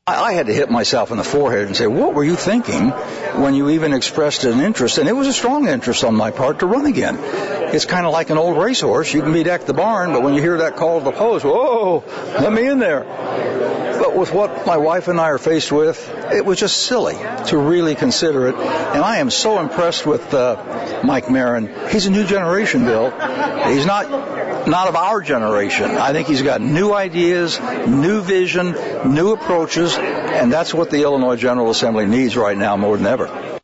I had to hit myself in the forehead and say, what were you thinking when you even expressed an interest? And it was a strong interest on my part to run again. It's kind of like an old racehorse. You can be decked the barn, but when you hear that call to the post, whoa, let me in there. But with what my wife and I are faced with, it was just silly to really consider it. And I am so impressed with Mike Marin. He's a new generation, Bill. He's not of our generation. I think he's got new ideas, new vision, new approaches, and that's what the Illinois General Assembly needs right now more than ever.